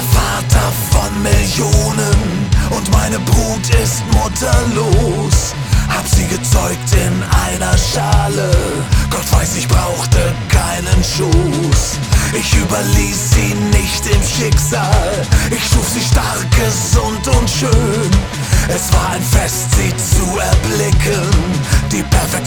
der Vater von Millionen und meine Brut ist mutterlos. Hab sie gezeugt in einer Schale, Gott weiß, ich brauchte keinen Schoß. Ich überließ sie nicht im Schicksal, ich schuf sie stark, gesund und schön. Es war ein Fest, sie zu erblicken, die perfekte